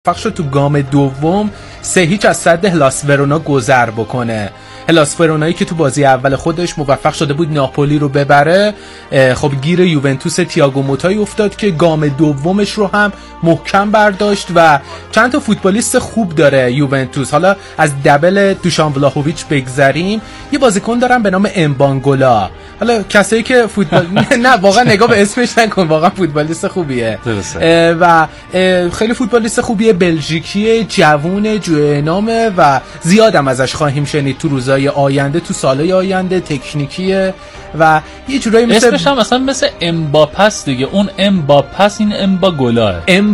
موفق شد تو گام دوم 3-0 از صد هلاس ورونا گذر بکنه. هلاس ورونایی که تو بازی اول خودش موفق شده بود ناپولی رو ببره، خب گیر یوونتوس تییاگو موتایی افتاد که گام دومش رو هم محکم برداشت و چند تا فوتبالیست خوب داره یوونتوس. حالا از دبل دوشان ولاهویچ بگذریم، یه بازیکن دارن به نام امبانگولا. حالا کسایی که فوتبال نه واقعا نگاه به اسمش نکن، واقعا فوتبالیست خوبیه و خیلی فوتبالیست خوبیه، بلژیکیه، جوونه، جوانامه و زیادم ازش خواهیم شنید تو روزهای آینده، تو سالهای آینده. تکنیکیه و یه جورایی مثل اسمش هم مثل امباپس دیگه. اون امباپس، این امباگولا،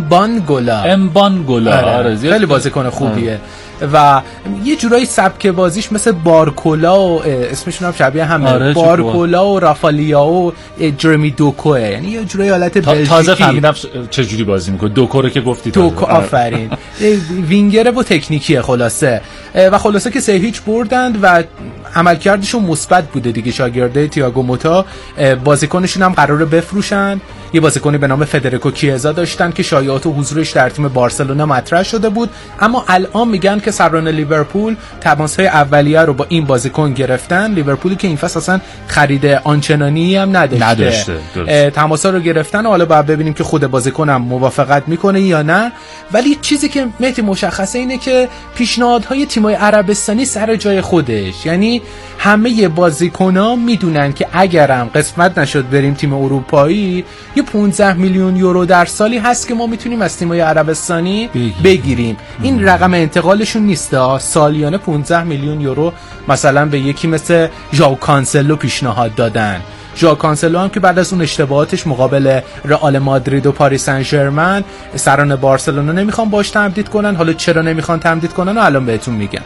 امبانگولا. آره خیلی بازیکن خوبیه و یه جورایی سبک بازیش مثل بارکولا و اسمشون هم شبیه همه، بارکولا و رافالیا و جرمی دوکوه، یعنی یه جورایی حالت بلژیکی. تازه فهمیدم چه جوری بازی میکنه. دوکو رو که گفتی، دوکو آفرین. وینگره و تکنیکیه خلاصه و خلاصه که 3-0 بردند و عملکردشون مثبت بوده دیگه. شاگرده تییاگو موتا بازیکنشون هم قراره بفروشن. یه بازیکنی به نام فدریکو کیزا داشتن که شایعات و حضورش در تیم بارسلونا مطرح شده بود، اما الان میگن که سران لیورپول تماس‌های اولیه رو با این بازیکن گرفتن. لیورپولی که این فصل اصلا خرید آنچنانی هم نداشته. تماس‌ها رو گرفتن و حالا باید ببینیم که خود بازیکن هم موافقت میکنه یا نه. ولی چیزی که مهدی مشخصه اینه که پیشنهادهای تیم‌های عربستانی سر جای خودش، یعنی همه بازیکن‌ها میدونن که اگرم قسمت نشد بریم تیم اروپایی، یه 15 میلیون یورو در سالی هست که ما میتونیم از تیم‌های عربستانی بگیریم. این رقم انتقالشون نیست، سالیانه 15 میلیون یورو مثلا به یکی مثل ژائو کانسلو پیشنهاد دادن. ژائو کانسلو هم که بعد از اون اشتباهاتش مقابل رئال مادرید و پاریس سن ژرمن، سران بارسلونا نمیخوان باش تمدید کنن. حالا چرا نمیخوان تمدید کنن و الان بهتون میگم.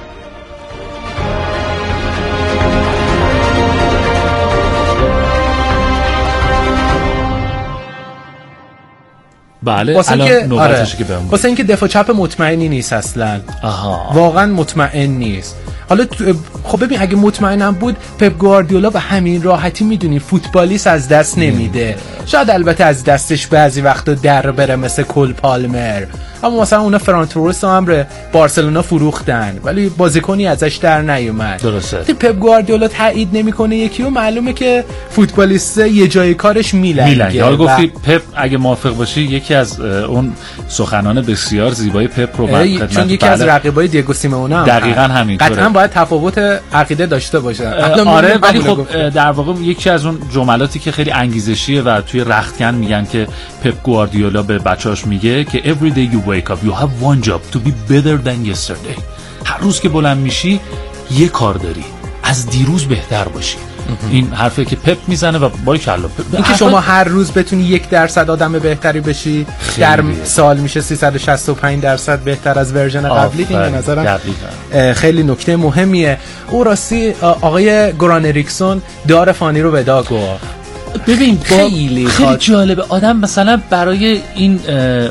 بله الان نوبتشه که بهم. واسه اینکه دفاع چپ مطمئنی نیست اصلا. واقعا مطمئن نیست. حالا خب ببین اگه مطمئنم بود پپ گواردیولا به همین راحتی میدونی فوتبالیست از دست نمیده. شاید البته از دستش بعضی وقتا در بره مثل کول پالمر، اما مثلا اونا فران تورس هم به بارسلونا فروختن ولی بازیکنی ازش در نیومد. درسته. پپ گواردیولا تایید نمیکنه یکی و معلومه که فوتبالیست یه جای کارش میلنگه. حالا گفتی پپ اگه موافق باشی، یکی از اون سخنان بسیار زیبای پپ رو من خدمت، چون یکی از رقیبای دیگو سیمونه هم دقیقاً همینطوره. قطعاً باید تفاوت عقیده داشته باشه. آره ولی خب در واقع یکی از اون جملاتی که خیلی انگیزشیه و توی رختکن میگن که پپ گواردیولا به بچه‌اش میگه که every day you wake up you have one job to be better than yesterday. هر روز که بلند میشی یه کار داری، از دیروز بهتر باشی. این حرفی که پپ میزنه و باریکلا. اینکه شما هر روز بتونی 1% آدم بهتری بشی در سال میشه 365% بهتر از ورژن قبلی. این به نظرم خیلی نکته مهمیه. او راستی آقای گران اریکسون دار فانی رو ودا گفت. ببین خیلی جالبه. آدم مثلا برای این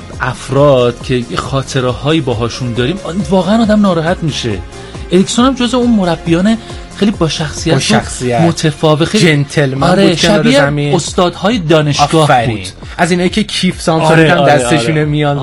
افراد که خاطره هایی باهاشون داریم واقعا آدم ناراحت میشه. اریکسون هم جزو اون مربیان خیلی با شخصیت متفاوت، جنتلمن بود، شبیه استادهای دانشگاه بود. از اینایی که کیف سانسون هم دستشونه میان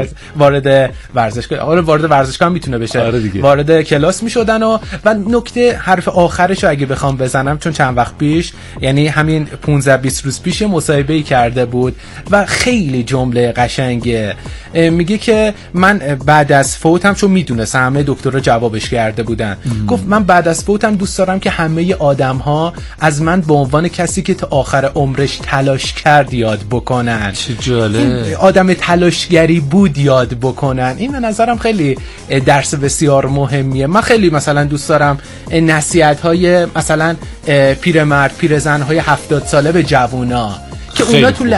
وارد ورزشگاه، وارد ورزشگاه هم میتونه بشه، وارد کلاس میشدن و نکته حرف آخرش رو اگه بخوام بزنم، چون چند وقت پیش یعنی همین 15-20 روز پیش مصاحبه‌ای کرده بود و خیلی جمله قشنگه. میگه که من بعد از فوتم، چون میدونست همه دکترها جوابش کرده بودن، گفت من بعد از فوتم دوست دارم که همه آدم‌ها از من به عنوان کسی که تا آخر عمرش تلاش کرد یاد بکنن. چه جالب. آدم تلاشگری بود یاد بکنن. این به نظرم خیلی درس بسیار مهمیه. من خیلی مثلا دوست دارم نصیحت‌های مثلا پیرمرد پیرزن‌های 70 ساله به جوونا که اونا تو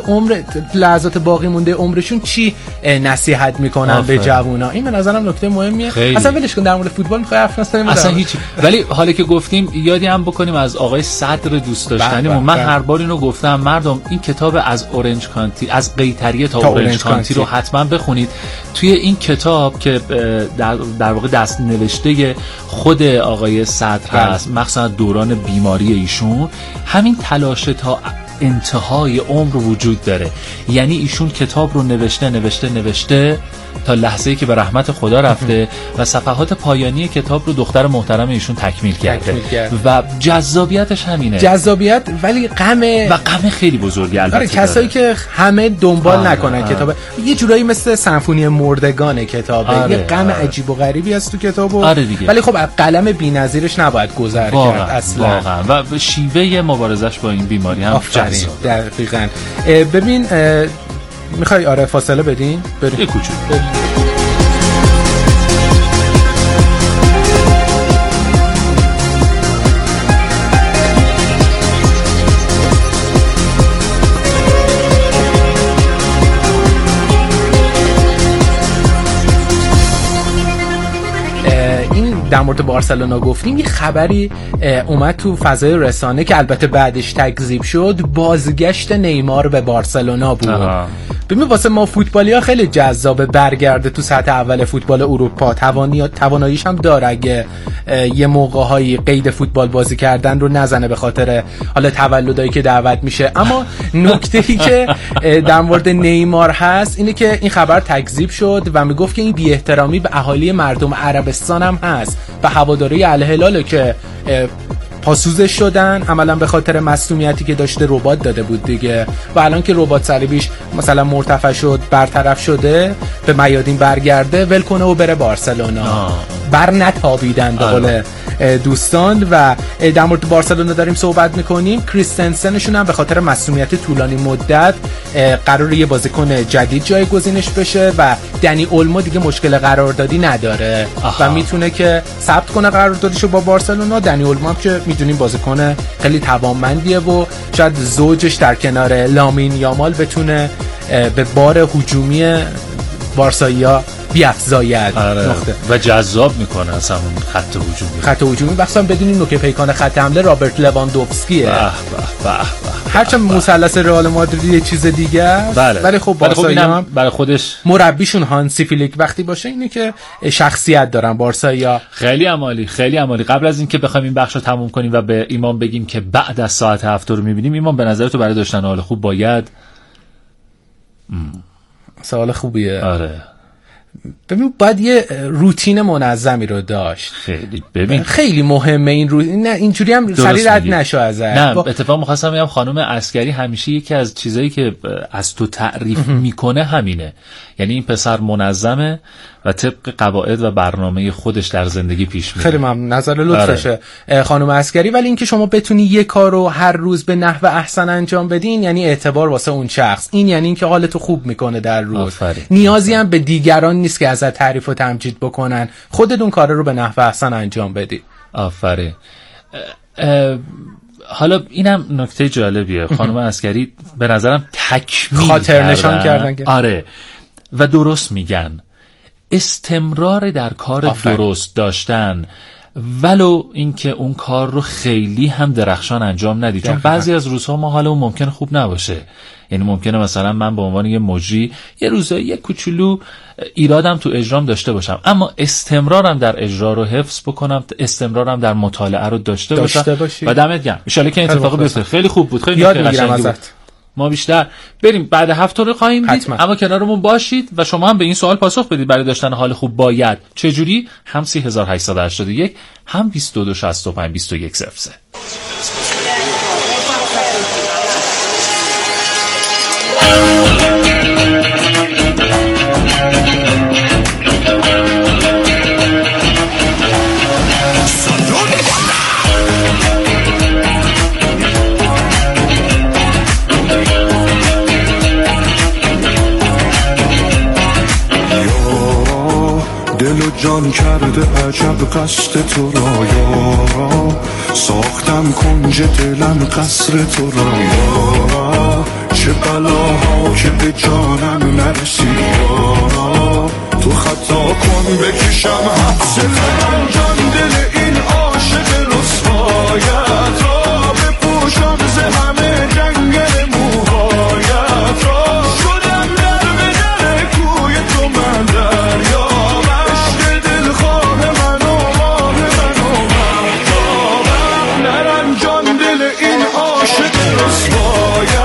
لحظات باقی مونده عمرشون چی نصیحت میکنن به جوونا. این به نظرم نکته مهمیه. اصلا ولش کن، در مورد فوتبال میخوای حرف نزنیم اصلا هیچ. ولی حالا که گفتیم یادی هم بکنیم از آقای صدر دوست داشتنیمون. من هر بار اینو گفتم، مردم این کتاب از اورنج کانتی، از قیطریه تا اورنج کانتی رو حتما بخونید. توی این کتاب که در واقع دست نوشته خود آقای صدر هست، مخصوصا دوران بیماری ایشون، همین تلاش تا انتهای عمر وجود داره. یعنی ایشون کتاب رو نوشته تا لحظه‌ای که به رحمت خدا رفته و صفحات پایانی کتاب رو دختر محترم ایشون تکمیل کرده و جذابیتش همینه. جذابیت ولی غم خیلی بزرگی البته. کسایی که همه دنبال نکنن کتاب، یه جورایی مثل سمفونی مردگان کتابه. یه غم عجیب و غریبی هست تو کتابو. ولی خب قلم بی‌نظیرش نباید گذر کرد اصلا. واقعا. و شیوه مبارزش با این بیماری هم جذاب. دقیقاً. ببین میخوای فاصله بدین؟ یه کوچولو. در مورد بارسلونا گفتیم، یه خبری اومد تو فضای رسانه که البته بعدش تکذیب شد، بازگشت نیمار به بارسلونا بود. ببین واسه ما فوتبالیا خیلی جذابه برگرده تو سطح اول فوتبال اروپا. تواناییش هم داره اگه یه موقع‌هایی قید فوتبال بازی کردن رو نزنه به خاطر حالا تولدایی که دعوت میشه. اما نکته‌ای که در مورد نیمار هست اینه که این خبر تکذیب شد و میگفت که این بی احترامی به اهالی مردم عربستان هم هست و هواداری الهلال که پاسوزش شدن عملا به خاطر مصونیتی که داشته ربات داده بود دیگه، و الان که ربات صلیبیش مثلا مرتفع شد، برطرف شده، به میادین برگرده، ول کنه و بره بارسلونا. بر نتابیدن به قول دوستان. و در مورد بارسلونا داریم صحبت میکنیم. کریستنسنشون هم به خاطر مصونیت طولانی مدت قراره یه بازیکن جدید جایگزینش بشه و دنی اولمو دیگه مشکل قراردادی نداره و میتونه که ثبت کنه قراردادیشو با بارسلونا. دنی اولمو هم که میدونیم بازیکن خیلی توانمندیه و شاید زوجش در کنار لامین یامال بتونه به بار هجومی بارسایی‌ها بیافزاید. و جذاب میکنه اصلا اون خط هجومی. بخصوصا بدونین نوک پیکان خط حمله رابرت لواندوفسکیه. هرچند مثلث رئال مادرید یه چیز دیگه است، ولی خب بارسایی‌ها هم برای خودش مربیشون هانسی فلیک وقتی باشه اینه که شخصیت دارن بارسایی‌ها. خیلی عمالی. قبل از اینکه بخوایم این بخش رو تموم کنیم و به ایمان بگیم که بعد از ساعت 7 رو می‌بینیم، ایمان به نظر تو برای داشتن حال خوب باید سوال خوبیه. آره. ببین باید یه روتین منظمی رو داشت. خیلی مهمه این نه اینجوری هم سریع رد نشو ازش. نه اتفاقا می‌خواستم بگم خانم عسکری همیشه یکی از چیزایی که از تو تعریف میکنه همینه. یعنی این پسر منظمه و طبق قواعد و برنامه خودش در زندگی پیش میره. خیلی ممنون، نظر لطفشه خانم عسکری. ولی اینکه شما بتونی یه کار رو هر روز به نحو احسن انجام بدین یعنی اعتبار واسه اون شخص. این یعنی اینکه حالتو خوب میکنه در روز. نیازی هم به دیگران نیست که ازت تعریف و تمجید بکنن، خودت اون کار رو به نحو احسن انجام بدی. آفرین. حالا اینم نکته جالبیه. خانم عسکری به نظرم تکمیل خاطر نشان کردن. آره و درست میگن. استمرار در کار درست داشتن ولو اینکه اون کار رو خیلی هم درخشان انجام ندی، چون بعضی از روزها ما حالمون ممکنه خوب نباشه. یعنی ممکنه مثلا من به عنوان یه مجری یه روزایی یه کوچولو ایرادم تو اجرام داشته باشم، اما استمرارم در اجرا رو حفظ بکنم، استمرارم در مطالعه رو داشته باشم و دمت گرم. ان شاءالله که این اتفاق بیفته. خیلی خوب بود، خیلی یاد میگیرم ازت. ما بیشتر بریم بعد هفته رو خواهیم دید، اما کنارمون باشید و شما هم به این سوال پاسخ بدید. برای داشتن حال خوب باید چجوری؟ هم 3881 هم 2265 2103. دل و جان کرده عجب قصد تو را یارا، ساختم کنج دلم قصر تو را یارا، چه بلاها که به جانم نرسی یارا، تو خطا کن بکشم حبس من جان دل این عاشق رسوایت را، بپوشم ز همه جنگل موهایت را، شدم در به در کوی تو من دریا، عشق دلخواه من و ماه من و مهتابم، نرم جان دل این عاشق رسوایت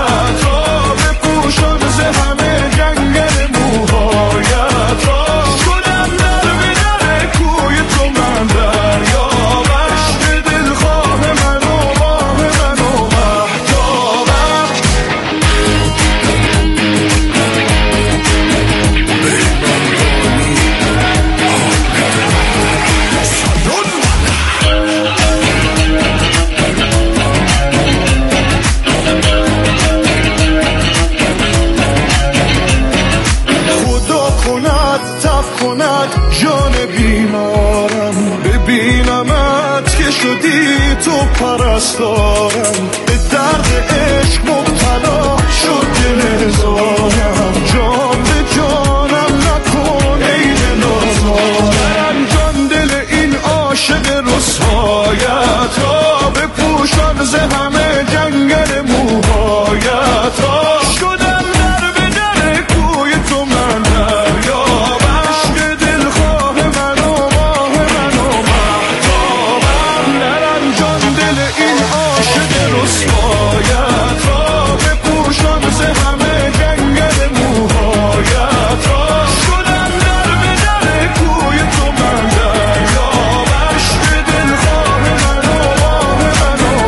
عفو کند جان بیمارم، ببینمت که شدی تو پرستارم، به درد عشق مبتلا شد دل هزارم، جان به جانم نکن عین نازارم، جان دل این عاشق رسوایت را بپوشان ز همه جنگل موهایت را، شدم در به در کوی تو من دریاب، عشق دلخواه من و ماه من و مهتابم، نرم جان دل این عاشق رسوایت را بپوشان ز همه جنگل موهایت را، شدم در به در کوی تو من دریاب، عشق دلخواه من و ماه من و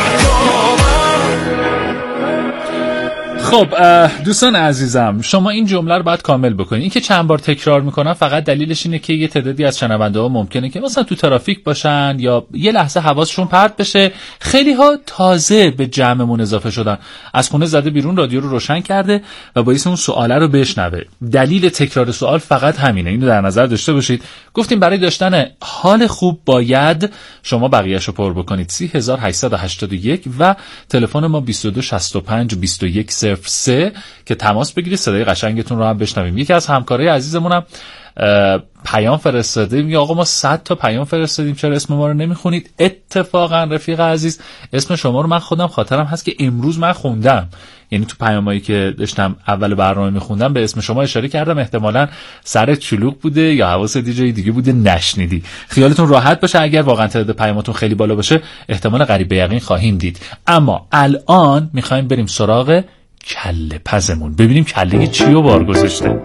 مهتابم. خب دوستان عزیزم، شما این جمله رو باید کامل بکنید. این که چند بار تکرار میکنم فقط دلیلش اینه که یه تعدادی از شنونده ها ممکنه که مثلا تو ترافیک باشن یا یه لحظه حواسشون پرت بشه. خیلی ها تازه به جمعمون اضافه شدن، از خونه زده بیرون، رادیو رو روشن کرده و باعث اون سواله رو بشنوه. دلیل تکرار سوال فقط همینه، اینو در نظر داشته باشید. گفتیم برای داشتن حال خوب باید شما بقیه‌شو پر بکنید. 3881 و تلفن ما 2265 2103 که تماس بگیرید، صدای قشنگتون رو هم بشنویم. یکی از همکارای عزیزمونم پیام فرستاده، میگه آقا ما 100 تا پیام فرستادیم، چرا اسم ما رو نمیخونید؟ اتفاقا رفیق عزیز، اسم شما رو من خودم خاطرم هست که امروز من خوندم، یعنی تو پیامایی که داشتم اول برنامه میخوندم به اسم شما اشاره کردم. احتمالاً سرت چلوک بوده یا حواست جای دیگه بوده نشنیدی. خیالتون راحت باشه، اگر واقعا تعداد پیاماتون خیلی بالا باشه احتمال قریب به یقین خواهیم دید. اما الان میخوایم بریم سراغ کله پزمون، ببینیم کله چی رو بار گذاشته.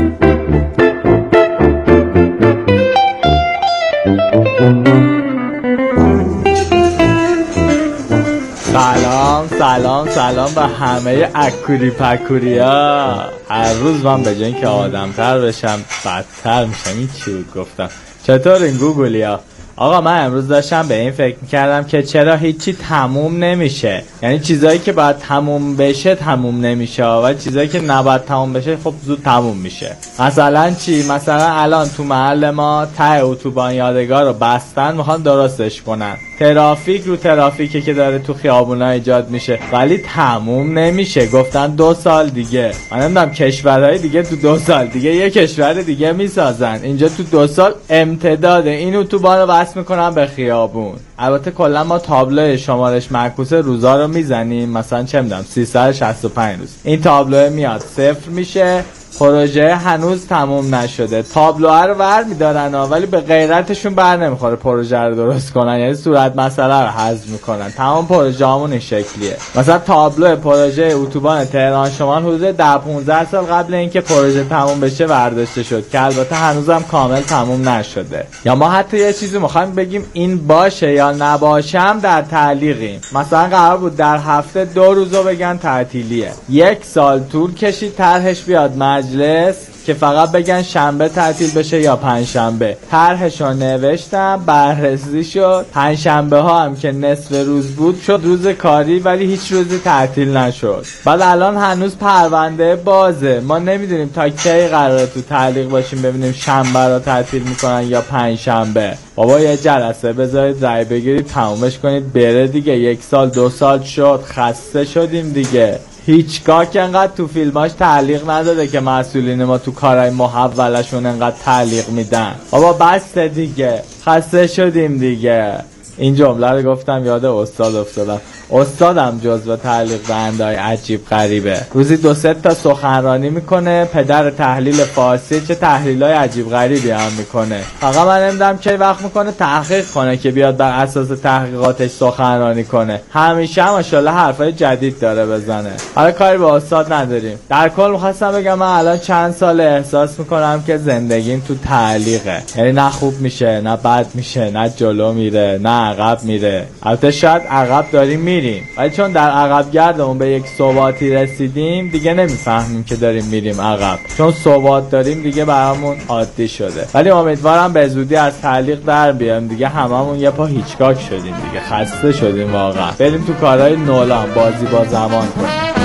سلام به همه اکوری پکوری ها. هر روز من به جای اینکه آدم‌تر بشم بدتر میشم. این چی بود گفتم؟ چطور این گوگلی ها؟ آقا من امروز داشتم به این فکر میکردم که چرا هیچی تموم نمیشه. یعنی چیزایی که باید تموم بشه تموم نمیشه و چیزایی که نباید تموم بشه خب زود تموم میشه. مثلا چی؟ مثلا الان تو محل ما ته اتوبان یادگار رو بستن، میخوان درستش کنن. ترافیک رو ترافیکی که داره تو خیابونا ایجاد میشه ولی تموم نمیشه. گفتن 2 سال دیگه. من نمیدونم کشورهای دیگه تو 2 سال دیگه یه کشور دیگه میسازن، اینجا تو 2 سال امتداد این اتوبان رو بس میکنن به خیابون. البته کلا ما تابلو شمارش معکوس روزا رو میزنیم، مثلا چه میدونم 365 روز این تابلو میاد 0 میشه. پروژه هنوز تموم نشده، تابلوها رو ور میدارن ولی به غیرتشون بر نمیخوره پروژه رو درست کنن، یعنی صورت مسئله رو حذف میکنن. تمام پروژه همون این شکلیه. مثلا تابلو پروژه اتوبان تهران شمال حدود 10-15 سال قبل اینکه پروژه تموم بشه برداشته شد که البته هنوزم کامل تموم نشده. یا ما حتی یه چیزی میخوایم بگیم این باشه یا نباشم در تعلیقیم. مثلا قرار بود در هفته 2 روزو بگن تعطیلیه، 1 سال طول کشید طرحش بیاد مجلس که فقط بگن شنبه تعطیل بشه یا پنجشنبه. طرحشو نوشتم، بررسی شد، پنجشنبه ها هم که نصف روز بود شد روز کاری ولی هیچ روزی تعطیل نشد. بعد الان هنوز پرونده بازه، ما نمیدونیم تا کی قراره تو تعلیق باشیم ببینیم شنبه رو تعطیل میکنن یا پنجشنبه. بابا یه جلسه بذارید رای بگیرید تمومش کنید بره دیگه. 1 سال 2 سال شد، خسته شدیم دیگه. هیچگاه که انقدر تو فیلماش تعلیق نداده که مسئولین ما تو کارهای محولشون انقدر تعلیق میدن. بابا بس دیگه، خسته شدیم دیگه. این جمله رو گفتم یاد استاد افتادم. استادم جزو تعلیق دهنده‌های عجیب غریبه. روزی 2-3 تا سخنرانی میکنه، پدر تحلیل فارسی، چه تحلیلای عجیب غریبی هم میکنه. فقط من نمیدونم کی وقت میکنه تحقیق کنه که بیاد بر اساس تحقیقاتش سخنرانی کنه. همیشه هم ماشاءالله حرفای جدید داره بزنه. حالا کاری به استاد نداریم. در کل می‌خواستم بگم من الان چند سال احساس میکنم که زندگیم تو تعلیقه. یعنی نه خوب میشه، نه بد میشه، نه جلو میره، نه عقب میره. البته شاید عقب داریم میریم ولی چون در عقب گردمون به یک ثباتی رسیدیم دیگه نمیفهمیم که داریم میریم عقب، چون ثبات داریم دیگه برامون عادی شده. ولی امیدوارم به زودی از تعلیق در بیایم دیگه. هممون یه پا هیچکاک شدیم دیگه، خسته شدیم واقعا. بریم تو کارهای نولان، بازی با زمان کنیم.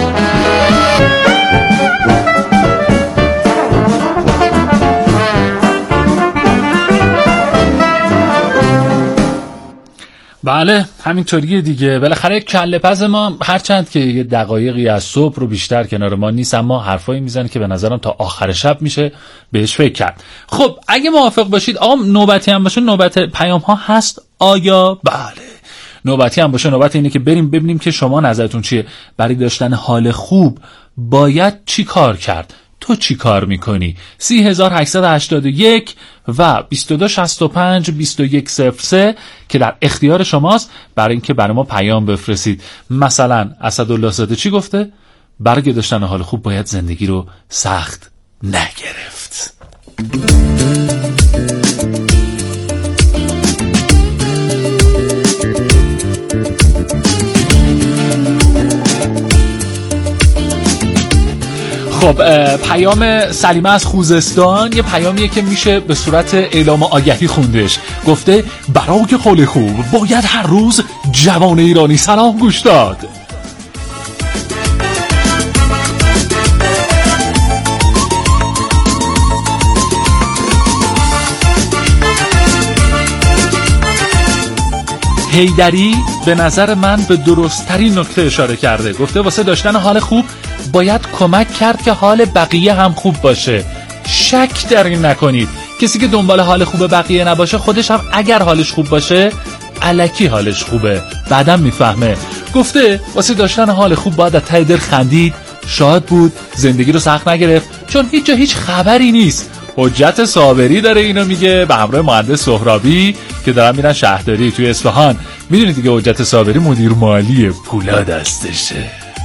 بله همینطوریه دیگه. بالاخره کله پز ما هرچند که یه دقایقی از صبح رو بیشتر کنار ما نیست، اما حرفایی میزنه که به نظرم تا آخر شب میشه بهش فکر کرد. خب اگه موافق باشید آقا نوبتی هم باشه، نوبت پیام ها هست آیا؟ بله نوبتی هم باشه. نوبت اینه که بریم ببینیم که شما نظرتون چیه. برای داشتن حال خوب باید چی کار کرد؟ تو چی کار میکنی؟ 3881 و 2265 2103 که در اختیار شماست برای اینکه برای ما پیام بفرستید. مثلا اسدالله زاده چی گفته؟ برای داشتن حال خوب باید زندگی رو سخت نگرفت. خب پیام سلیمه از خوزستان یه پیامیه که میشه به صورت اعلام آگهی خوندش. گفته برای حال خوب باید هر روز جوان ایرانی سلام گوش داد. هیدری به نظر من به درست‌ترین نکته اشاره کرده. گفته واسه داشتن حال خوب باید کمک کرد که حال بقیه هم خوب باشه. شک در این نکنید. کسی که دنبال حال خوب بقیه نباشه خودش هم اگر حالش خوب باشه الکی حالش خوبه، بعدم میفهمه. گفته واسه داشتن حال خوب باید از ته دل خندید، شاد بود، زندگی رو سخت نگرفت، چون هیچ خبری نیست. حجت صابری داره اینو میگه به همراه مهندس سهرابی که دارن میرن شهرداری توی اصفهان. میدونید دیگه حجت صابری مدیر مالی پولا دستشه.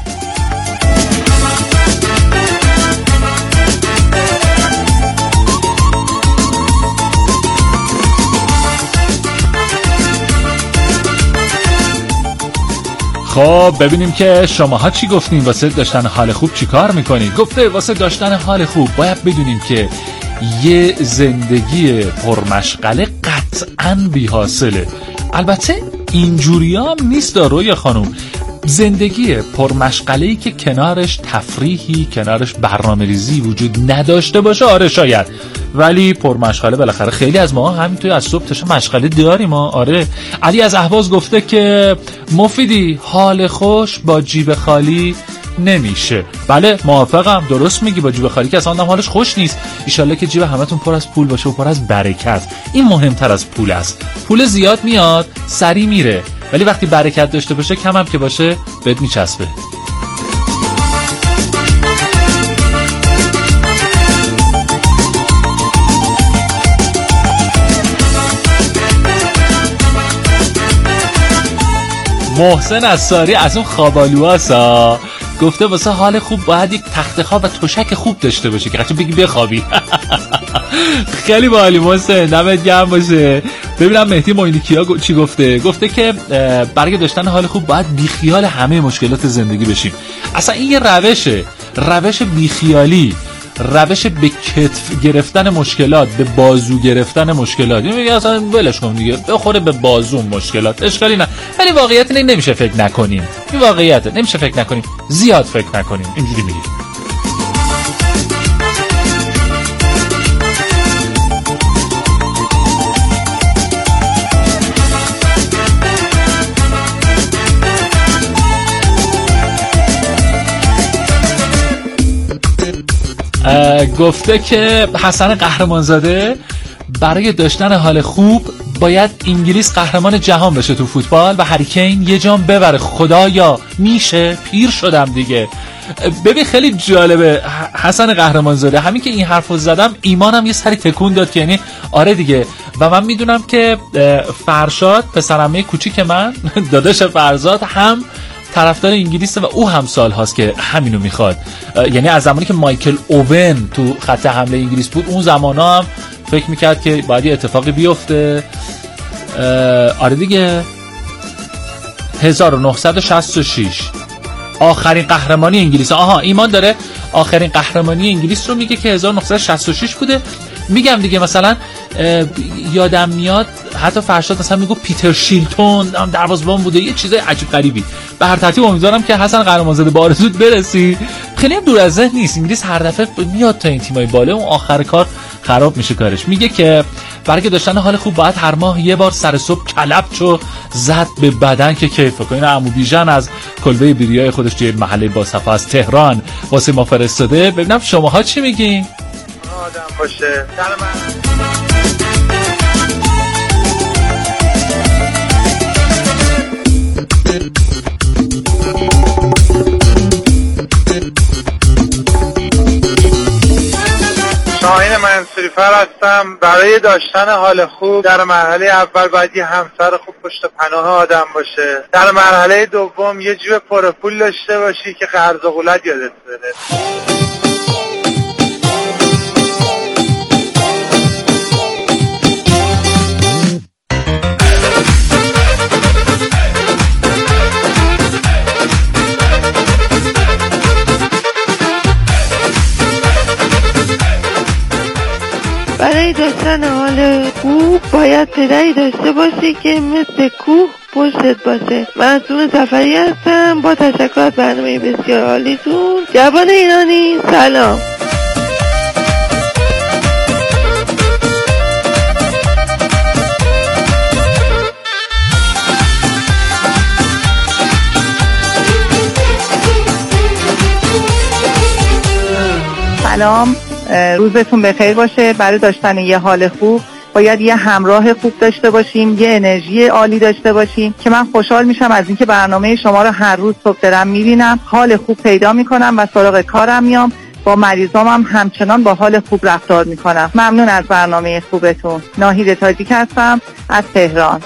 خب ببینیم که شماها چی گفتین. واسه داشتن حال خوب چی کار میکنید؟ گفته واسه داشتن حال خوب باید بدونیم که یه زندگی پرمشغله قطعاً بی حاصله. البته اینجوری هم نیست رویا خانوم. زندگی پرمشغله‌ای که کنارش تفریحی، کنارش برنامه‌ریزی وجود نداشته باشه آره شاید، ولی پرمشغله بالاخره خیلی از ما همینطوری از صبح تا شب مشغله داریم. آره علی از اهواز گفته که مفیدی حال خوش با جیب خالی نمیشه. بله موافقم، درست میگی، با جیب خالی که اصلا آدم حالش خوش نیست. ایشالله که جیب همتون پر از پول باشه و پر از برکت. این مهمتر از پول است. پول زیاد میاد سری میره، ولی وقتی برکت داشته باشه کم هم که باشه بهت میچسبه. محسن اساری از اون خوابالوهاسا گفته واسه حال خوب باید یک تخت خواب و تشک خوب داشته باشه که قشنگ بگی بخوابی. خیلی باحالی محسن، دمت گرم باشه. ببینم مهدی معینی‌کیا چی گفته. گفته که برای داشتن حال خوب باید بیخیال همه مشکلات زندگی بشیم. اصلا این یه روش بیخیالی، روش به کتف گرفتن مشکلات، به بازو گرفتن مشکلات. این میگه اصلا ولش کن دیگه، بخوره به بازو مشکلات اشکالی نه. ولی واقعیت اینه نمیشه فکر نکنیم. این واقعیته، نمیشه فکر نکنیم، زیاد فکر نکنیم. اینجوری میگه. گفته که حسن قهرمانزاده برای داشتن حال خوب باید انگلیس قهرمان جهان بشه تو فوتبال و هری کین یه جام ببره. خدایا میشه؟ پیر شدم دیگه. ببین خیلی جالبه حسن قهرمانزاده، همین که این حرفو زدم ایمانم یه سری تکون داد که یعنی آره دیگه. و من میدونم که فرشاد پسرعمه کوچیک من داداش فرزاد هم طرفدار انگلیسه و او هم سال هاست که همینو میخواد. یعنی از زمانی که مایکل اوون تو خط حمله انگلیس بود اون زمانا هم فکر میکرد که باید یه اتفاقی بیفته. آره دیگه 1966 آخرین قهرمانی انگلیس. آها ایمان داره آخرین قهرمانی انگلیس رو میگه که 1966 بوده. میگم دیگه مثلا یادم میاد حتی فرشاد مثلا میگه پیتر شیلتون دروازه‌بان بوده، یه چیز عجیب غریبی. به هر ترتیب امیدوارم که حسن قهرمانزاده به آرزوت برسی. خیلی هم دور از ذهن نیست، انگلیس هر دفعه میاد تا این تیمای بالا، اون آخر کار خراب میشه کارش. میگه که برای داشتن حال خوب باید هر ماه یه بار سر صبح کلبچو زد به بدن که کیف کنه. عمو بیژن از کلبه بیریای خودش توی محله باصفا از تهران واسه ما فرستاده. ببینم شماها چی میگین؟ آدم باشه در من شاهین منصوری‌فر هستم. برای داشتن حال خوب در مرحله اول باید یه همسر خوب پشت پناه آدم باشه. در مرحله دوم یه جیب پر پول داشته باشی که قرض و قولت یادت بره. برای داشتن حال خوب باید پدری داشته باشی که مثل کوه پشتت باشه. من معصوم سفری هستم. با تشکر از برنامه بسیار عالیتون. جوان ایرانی سلام. سلام، روزتون بخیر باشه. برای داشتن یه حال خوب باید یه همراه خوب داشته باشیم، یه انرژی عالی داشته باشیم که من خوشحال میشم از اینکه برنامه شما رو هر روز صبح دارم میبینم، حال خوب پیدا میکنم و سراغ کارم میام. با مریضام هم همچنان با حال خوب رفتار میکنم. ممنون از برنامه خوبتون. ناهید تاجیک هستم از تهران.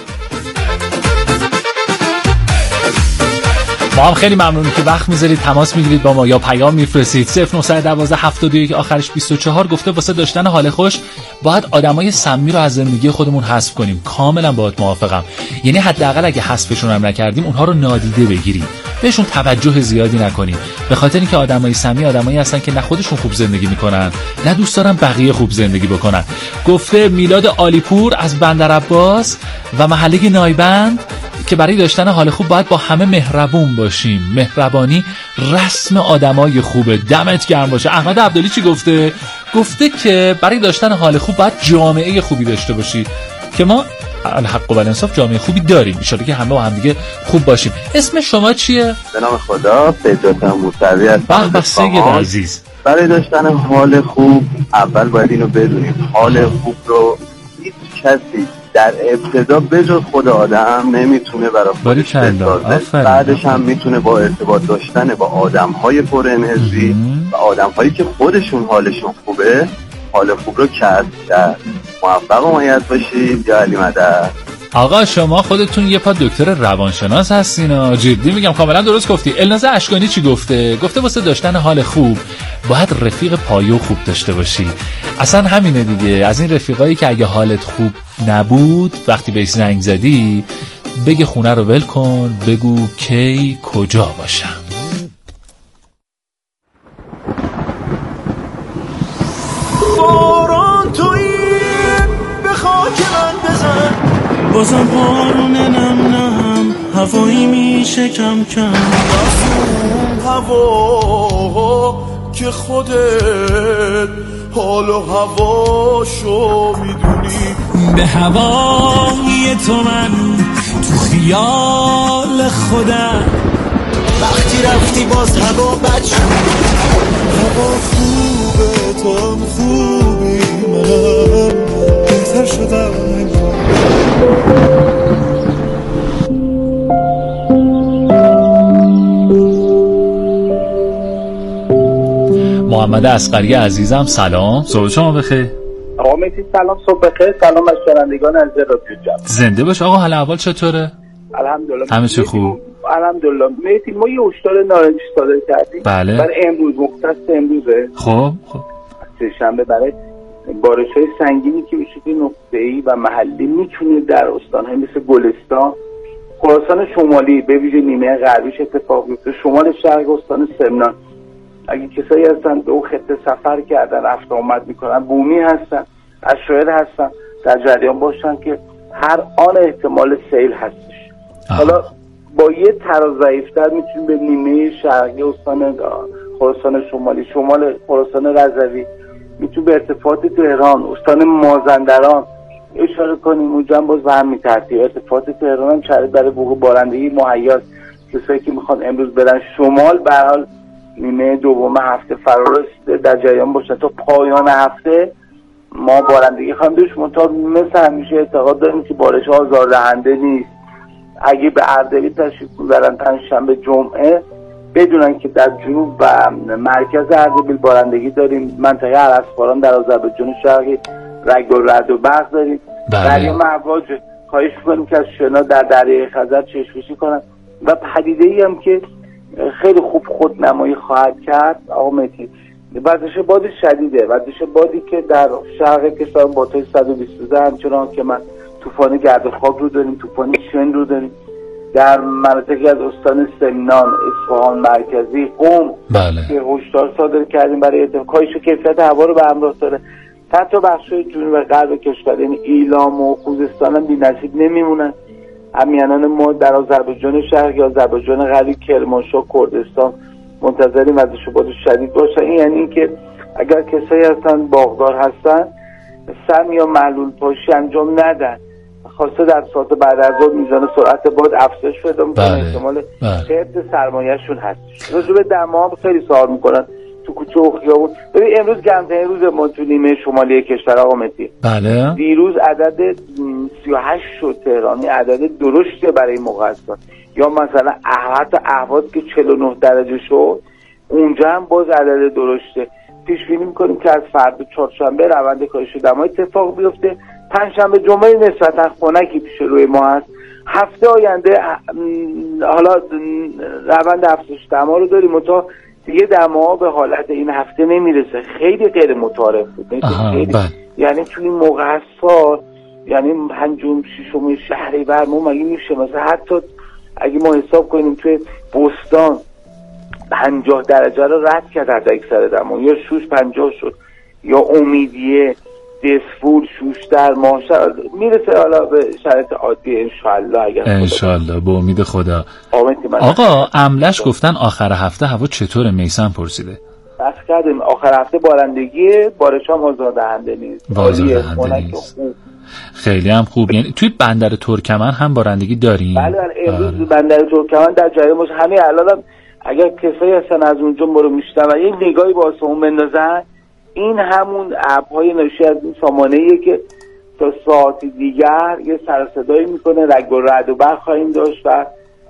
ما هم خیلی ممنونیم که وقت میذارید تماس میگیرید با ما یا پیام میفرستید. 0912 71 آخرش 24 گفته واسه داشتن حال خوش باید آدمای سمی رو از زندگی خودمون حذف کنیم. کاملا باهات موافقم. یعنی حداقل اگه حذفشون هم نکردیم اونها رو نادیده بگیریم، بهشون توجه زیادی نکنیم، به خاطر اینکه آدمای سمی آدمایی هستن که نه خودشون خوب زندگی میکنن نه دوست دارن بقیه خوب زندگی بکنن. گفته میلاد عالیپور از بندرعباس و محله نایبند که برای داشتن حال خوب باید با همه مهربون باشیم. مهربانی رسم آدمای خوبه. دمت گرم باشه. احمد عبدالی چی گفته؟ گفته که برای داشتن حال خوب باید جامعه خوبی داشته باشی که ما الحق و الانصاف جامعه خوبی داریم. ان شاءالله که همه با هم دیگه خوب باشیم. اسم شما چیه؟ به نام خدا سید موسوی هستم. سید عزیز، برای داشتن حال خوب اول باید اینو بدونیم، حال خوب رو هیچ کسی در ابتدا بجز خود آدم نمیتونه برای خودش بسازه. بعدش هم میتونه با ارتباط داشتن با آدم‌های پر انرژی و آدم‌هایی که خودشون حالشون خوبه حال خوب رو کسب کرد. موفق و مایت باشید. یا علی مدد. آقا شما خودتون یه پا دکتر روانشناس هستین. جدی میگم کاملا درست گفتی. الناز اشکانی چی گفته؟ گفته واسه داشتن حال خوب باید رفیق پایو خوب داشته باشی. اصلا همینه دیگه. از این رفیقایی که اگه حالت خوب نبود وقتی بهش زنگ زدی بگه خونه رو ول کن، بگو کی کجا باشم. باران تویی به خاک من بزن، بازم بارون نم هوایی میشه کم کم از اون هوا که خودت حال و هواشو میدونی. به هوای تو من تو خیال خودم، وقتی رفتی باز هوا بد شد. هوا خوبه تو هم خوبی، منم بهتر شدم. محمد اصغری عزیزم سلام. صبح شما بخیر. آقا مهدی سلام، صبح بخیر. سلام از شنوندگان از رادیو جمع. زنده باش آقا. حال احوال چطوره؟ الحمدلله. همه چی خوب؟ الحمدلله. مهدی ما یه هشدار نارنجی صادر کردیم. بله. برای امروز، مختص امروزه. خب سه‌شنبه برای بارش‌های سنگینی که به شکل نقطه‌ای و محلی میتونه در استان‌های مثل گلستان، خراسان شمالی به ویژه نیمه غربیش اتفاق بیفته، شمال شرق استان سمنان. اگه کسایی هستن به اون خطه سفر کردن، رفت آمد میکنن، بومی هستن، عشایر هستن، در جریان باشن که هر آن احتمال سیل هستش. حالا با یه تراز ضعیف‌تر میتونیم به نیمه شرقی استان خراسان شمالی، شمال خراسان رضوی میتونیم به ارتفاعات تهران، استان مازندران اشاره کنیم، اونجا هم باز به همین ترتیب ارتفاعات تهران هم شرایط برای وقوع بارندگی مهیاست. کسایی که میخوان امروز برن شمال به هر حال نیمه دوم هفته فرارسته در جریان باشن. تا پایان هفته ما بارندگی خواهیم داشت. منتها مثل همیشه اعتقاد داریم که بارش آزاردهنده نیست. اگه به اردبیل تشریف ببرن پنجشنبه جمعه بدونن که در جنوب و مرکز اردبیل بارندگی داریم. منطقه ارسپاران در آذربایجان شرقی رگ و رعد و برق داریم. دریای مواج خواهش می‌کنیم که از شنا در دریای خزر چشم‌پوشی کنن. و پدیده‌ای هم که خیلی خوب خودنمایی خواهد کرد آقا مهدی، وزش باد شدیده. وزش بادی که در شرق کشور بادهای 122 همچنان که من طوفان گرد و خاک رو داریم، طوفان شن رو داریم در مناطقی از استان سمنان، اصفهان مرکزی، قم که هشدار صادر کردیم برای کاهش کیفیت هوا رو به همراه داره. حتی بخش‌های جنوب و غرب کشور یعنی ایلام و خوزستان هم بی‌نصیب نمیمونن. همیهنان ما در آذربایجان شرقی، آذربایجان غربی، کرمانشاه، کردستان منتظریم وزش باد شدید باشه. این یعنی اینکه اگر کسایی هستن باغدار هستن سم یا معلول پاشی انجام ندن، خاصه در ساعت بعد از ظهر میزان سرعت باد افزایش پیدا میکنه، احتمال خرد سرمایه‌شون هست. راجع به دما خیلی سوال میکنن تو کوچه و خیابون. ببین امروز گرمترین روز ما تو نیمه شمالی کشور آقا مهدی. بله. دیروز عدد 38 شد تهرانی، عدد درشته برای مقایسه. یا مثلا حتی اهواز که 49 درجه شد اونجا هم باز عدد درشته. پیش بینی می‌کنیم که از فردا چهارشنبه روند کاهش دما اتفاق بیفته. پنجشنبه جمعه نسبتا خنکی پیش روی ما هست. هفته آینده حالا روند افزایش دما رو داریم تا دیگه دما به حالت این هفته نمیرسه. خیلی غیر متعارف بود. یعنی توی این موقع از سال یعنی پنجم ششم شهریور ما مگه میشه مثلا حتی اگه ما حساب کنیم توی بستان 50 درجه رو رد کرد حد اکثر دما، یا شوش 50 شد، یا امیدیه، دسفول، شوشتر، ماهشهر میرسه حالا به شرایط عادی انشالله. اگر انشالله به امید خدا. آقا عملش گفتن آخر هفته هوا چطوره؟ میسم پرسیده. بس کردیم آخر هفته بارندگی، بارش هم آزاردهنده نیست. خیلی هم خوب. یعنی توی بندر ترکمن هم بارندگی داریم؟ بله امروز بندر ترکمن در جریان باشه. همین الان اگر کسایی هستن از اونجا ما رو میشنون یه نگاهی با آسمون بندازن، این همون ابرهای ناشی از این سامانه‌ایه که تا ساعت دیگر یه سر صدایی میکنه، رگ و رعد و برق خواهیم داشت و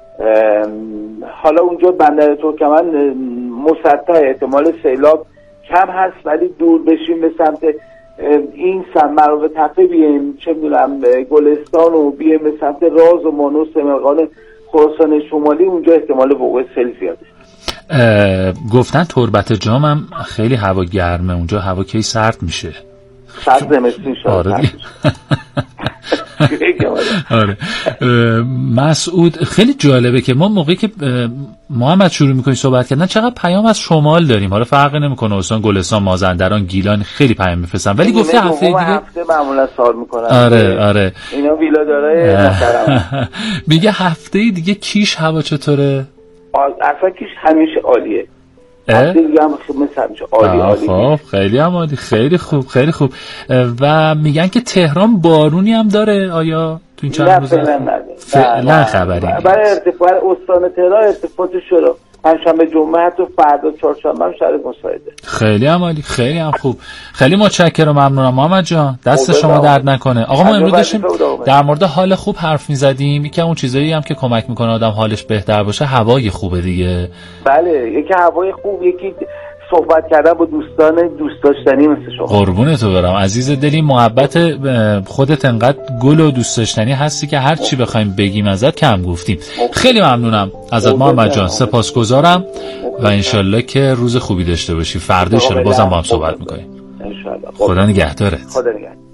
حالا اونجا بندر ترکمن مسطح، احتمال سیلاب کم هست ولی دور بشیم به سمت این مرو تپه بیایم، چه میدونم گلستان و بیایم به سمت راز و مانوس مرغان خراسان شمالی، اونجا احتمال وقوع سیل زیاده. گفتن تربت جام هم خیلی هوا گرمه اونجا، هوا کی سرد میشه؟ سرد زمستون شد. آره. مسعود خیلی جالبه که ما موقعی که محمد شروع میکنی صحبت کردن چقدر پیام از شمال داریم. حالا فرقی نمیکنه استان گلستان، مازندران، گیلان خیلی پیام میفرستن، ولی گفته هفته دیگه معمولا سوال میکنن. آره اینا ویلادارای محترم. میگه هفته دیگه کیش هوا چطوره؟ اصلا کیش همیشه عالیه. هفته دیگه هم مثل عالی. خب خیلی هم عالی، خیلی خوب. و میگن که تهران بارونی هم داره آیا تو این چند روز؟ نه خبری نیست. برای ارتفاع استان تهران ارتفاعش شده پنجشنبه جمعه حتی فردا چهارشنبه هم شرایط مساعده. خیلی هم عالی، خیلی هم خوب. خیلی متشکرم، ممنونم محمد جان، دست شما درد نکنه. آقا ما امروز داشتیم در مورد حال خوب حرف می‌زدیم. یکی اون چیزایی هم که کمک میکنه آدم حالش بهتر باشه هوای خوبه دیگه. بله یکی هوای خوب، یکی صحبت کردن با دوستان دوست داشتنی مثل شما. قربونت برم عزیز دلی، محبت خودت انقدر گل و دوست داشتنی هستی که هر چی بخوایم بگیم ازت کم گفتیم. خیلی ممنونم ازت محمد جان، سپاسگزارم و انشالله که روز خوبی داشته باشی. فردا ان شاءالله بازم با هم صحبت میکنیم. انشالله. خدا نگهدارت. خدا نگهدار.